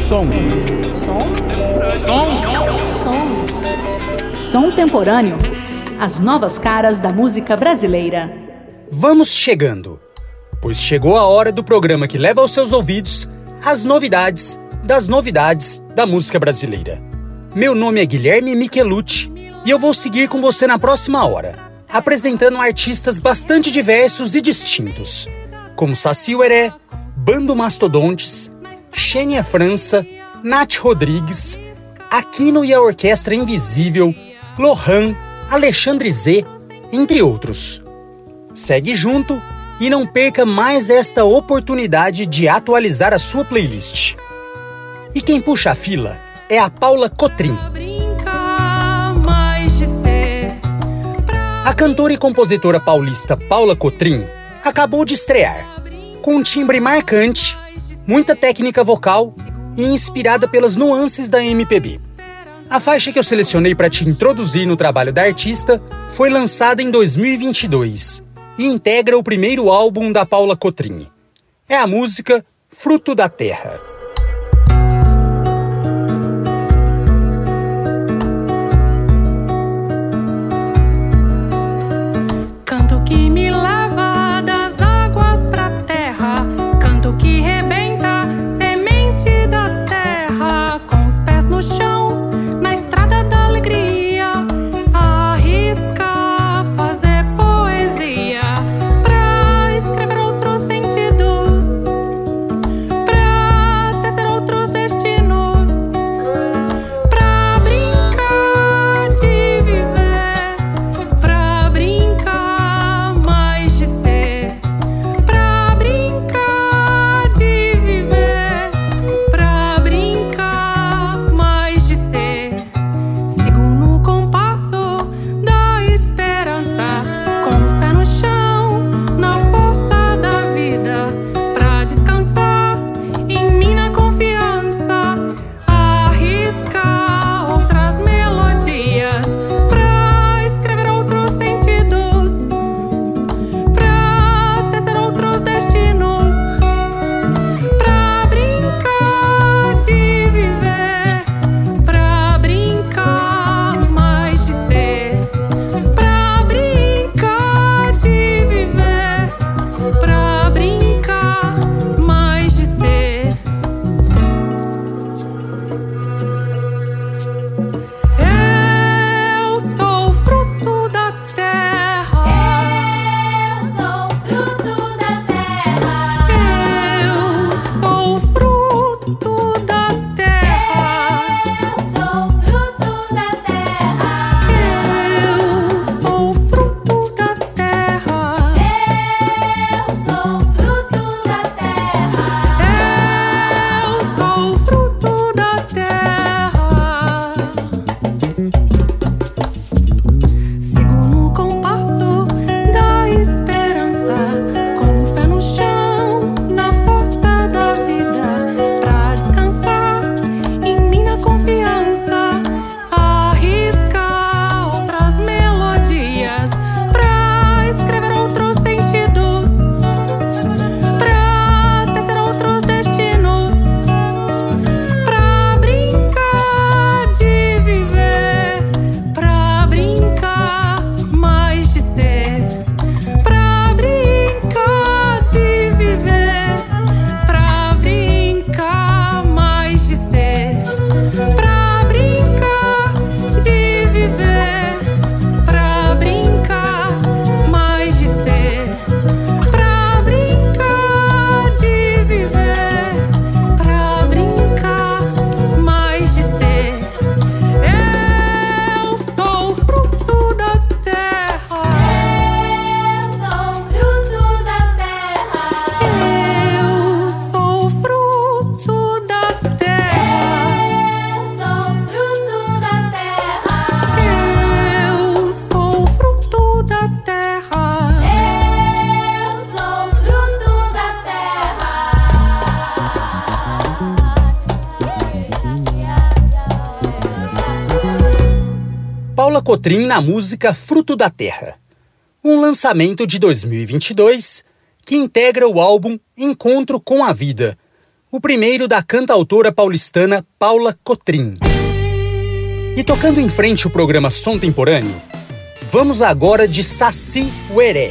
Som. Som temporâneo. As novas caras da música brasileira. Vamos chegando, pois chegou a hora do programa que leva aos seus ouvidos as novidades das novidades da música brasileira. Meu nome é Guilherme Michelucci e eu vou seguir com você na próxima hora, apresentando artistas bastante diversos e distintos, como Saci Ueré, Bando Mastodontes, Xenia França, Nath Rodrigues, Aquino e a Orquestra Invisível, Lohan, Alexandre Z, entre outros. Segue junto e não perca mais esta oportunidade de atualizar a sua playlist. E quem puxa a fila é a Paula Cotrim. A cantora e compositora paulista Paula Cotrim acabou de estrear, com um timbre marcante, muita técnica vocal e inspirada pelas nuances da MPB. A faixa que eu selecionei para te introduzir no trabalho da artista foi lançada em 2022 e integra o primeiro álbum da Paula Cotrim. É a música Fruto da Terra. Canto que me leva das águas pra terra, canto que rebenta semente da terra, com os pés no chão, na estrada da alegria, arrisca fazer poesia, pra escrever outros sentidos, pra tecer outros destinos, pra brincar de viver, pra brincar mais de ser, pra brincar de viver, pra brincar mais de ser. Sigo no compasso da esperança, com fé no chão, na força da vida, pra descansar em mim na confiança, arriscar outras melodias, pra escrever outros sentidos, pra tecer outros destinos, pra brincar de viver, pra brincar mais de ser, pra brincar de viver, pra brincar mais de ser. Eu sou fruto da terra. Eu sou fruto da terra. Eu sou fruto da terra. Eu sou fruto da terra. Eu sou fruto da terra. Eu sou fruto da terra. Eu sou fruto da terra. Sigo no compasso da esperança, com fé no chão, na força da vida, pra descansar em mim na confiança, arriscar outras melodias, pra escrever outros sentidos, pra tecer outros destinos, pra brincar de viver, pra brincar mais de ser, pra brincar de viver, pra brincar mais de ser, pra brincar de viver, pra brincar mais de ser, pra brincar de viver, pra brincar mais de ser. Eu sou fruto da terra. Eu sou fruto da terra. Eu sou fruto da terra. Eu sou fruto da terra. Eu sou fruto da terra. Eu sou fruto da Paula Cotrim na música Fruto da Terra, um lançamento de 2022 que integra o álbum Encontro com a Vida, o primeiro da cantautora paulistana Paula Cotrim. E tocando em frente o programa Som Temporâneo, vamos agora de Saci Ueré.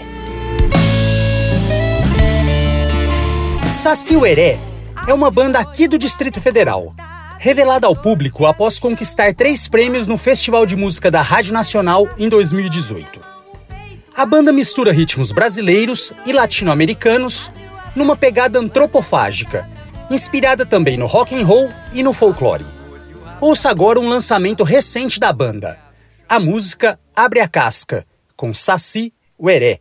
Saci Ueré é uma banda aqui do Distrito Federal, revelada ao público após conquistar 3 prêmios no Festival de Música da Rádio Nacional em 2018. A banda mistura ritmos brasileiros e latino-americanos numa pegada antropofágica, inspirada também no rock and roll e no folclore. Ouça agora um lançamento recente da banda, a música Abre a Casca, com Saci Ueré.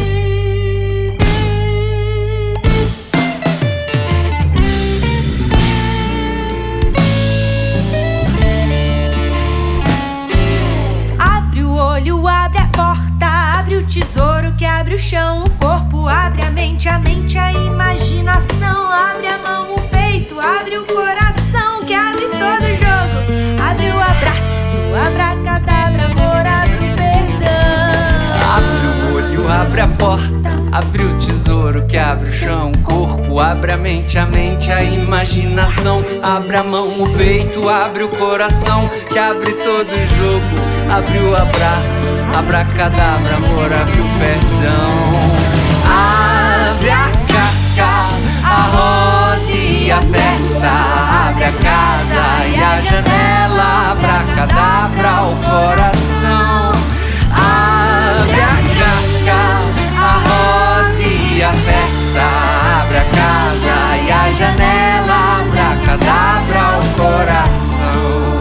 Abre o olho, abre a porta, abre o tesouro que abre o chão, o corpo abre a mente a imaginação, abre a mão, o peito, abre o coração que abre todo o jogo, abre o abraço, abracadabra, amor, abre o perdão. Abre o olho, abre a porta, abre o tesouro que abre o chão, o corpo abre a mente a imaginação, abre a mão, o peito, abre o coração que abre todo o jogo, abre o abraço, abracadabra, amor, abre o perdão. Abre a casca, a roda e a festa, abre a casa e a janela, abracadabra, o coração. Abre a casca, a roda e a festa, abre a casa e a janela, abracadabra, o coração.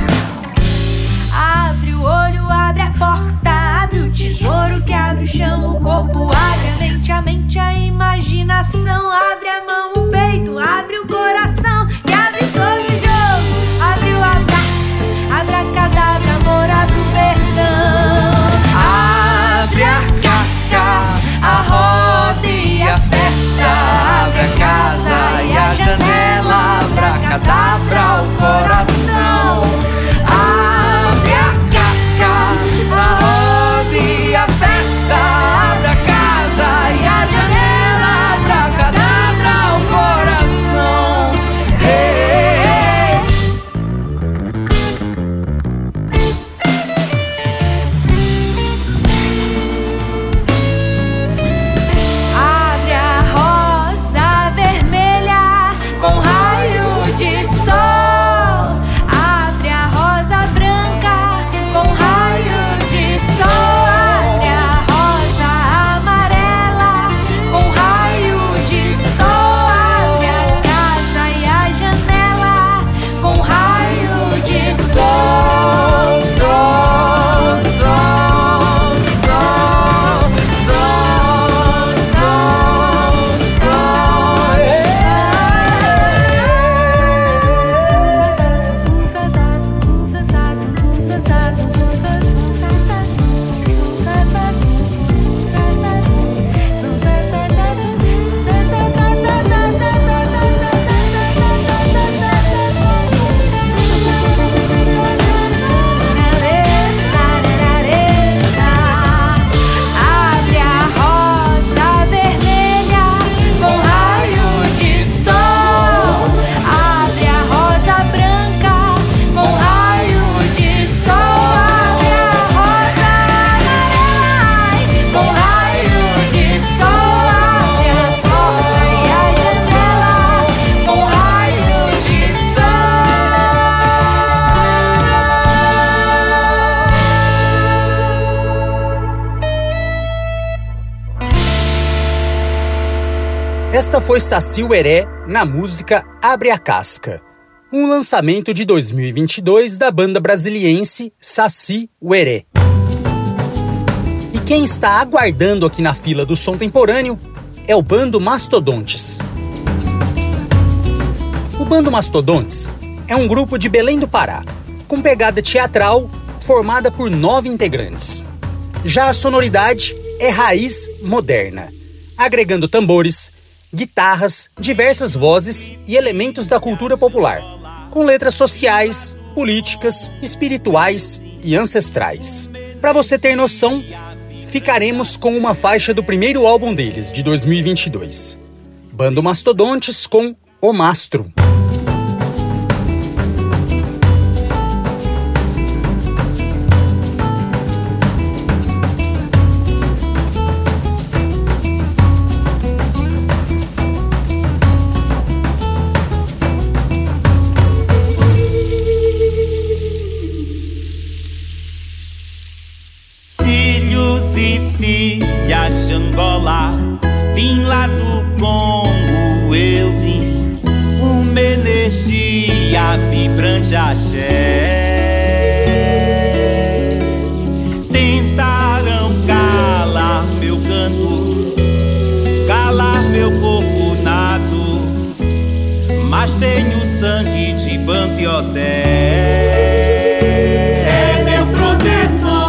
Abre o olho, abre a porta, abre o tesouro que abre o chão, o corpo abre a mente a imaginação, abre a mão, o peito, abre o coração que abre todo o jogo, abre o abraço, abracadabra, amor, abre o perdão. Abre a casca, a roda e a festa, abre a casa e a janela, abracadabra, o coração. Abre a casca, a roda e a festa, abre a casa e a janela, abracadabra, o coração. Hey, hey. Abre a rosa vermelha com raio de sol, abre a rosa branca com raio de sol, abre a rosa amarela com raio de sol, abre a casa e a janela com raio de sol, sol, sol, sol, sol, sol, sol, Abre a rosa vermelha com raio de sol, abre a rosa branca com raio de sol, abre a rosa amarela com raio de sol, abre a porta e a janela com raio de sol. Esta foi Saci Ueré na música Abre a Casca, um lançamento de 2022 da banda brasiliense Saci Ueré. E quem está aguardando aqui na fila do Som Temporâneo é o Bando Mastodontes. O Bando Mastodontes é um grupo de Belém do Pará, com pegada teatral, formada por 9 integrantes. Já a sonoridade é raiz moderna, agregando tambores, guitarras, diversas vozes e elementos da cultura popular, com letras sociais, políticas, espirituais e ancestrais. Para você ter noção, ficaremos com uma faixa do primeiro álbum deles, de 2022. Bando Mastodontes com O Mastro. Filhos e filhas de Angola, vim lá do Congo, eu vim, uma energia vibrante axé. Tentaram calar meu canto, calar meu corpo nado, mas tenho sangue de Bantioté. É meu protetor.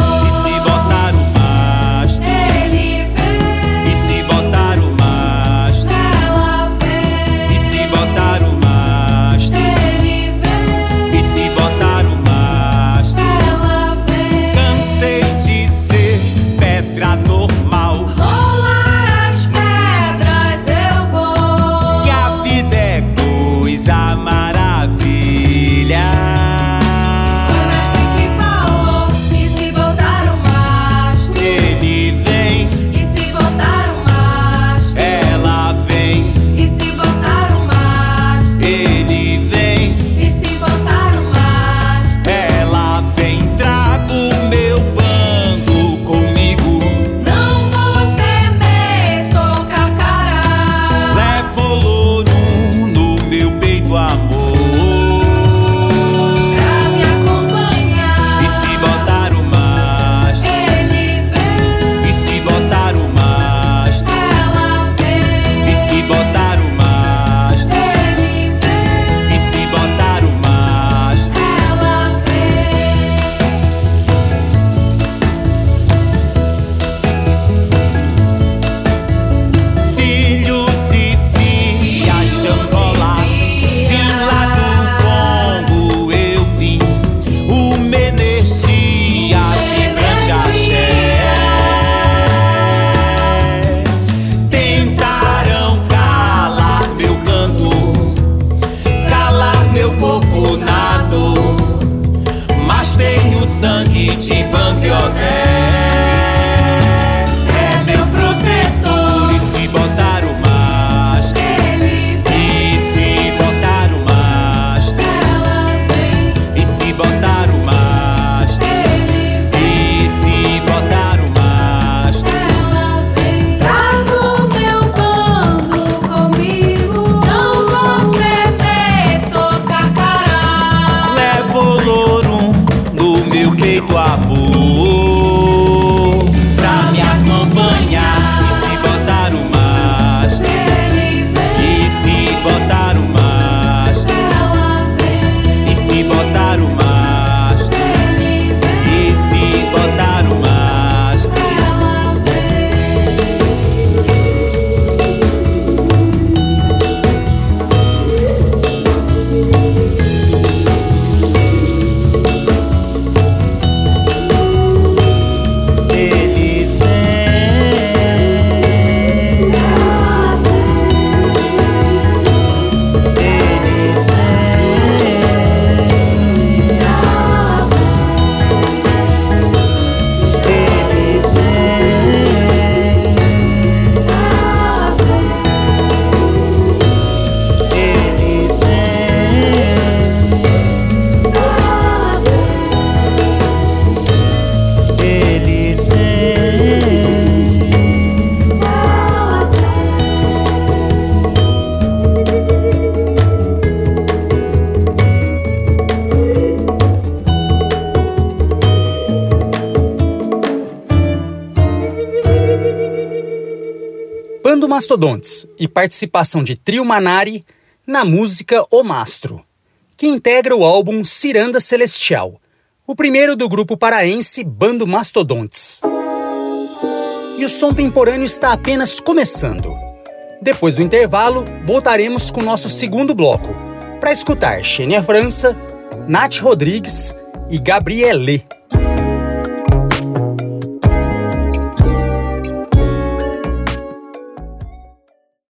Bando Mastodontes e participação de Trio Manari na música O Mastro, que integra o álbum Ciranda Celestial, o primeiro do grupo paraense Bando Mastodontes. E o som temporâneo está apenas começando. Depois do intervalo, voltaremos com o nosso segundo bloco, para escutar Xenia França, Nath Rodrigues e Gabrielê.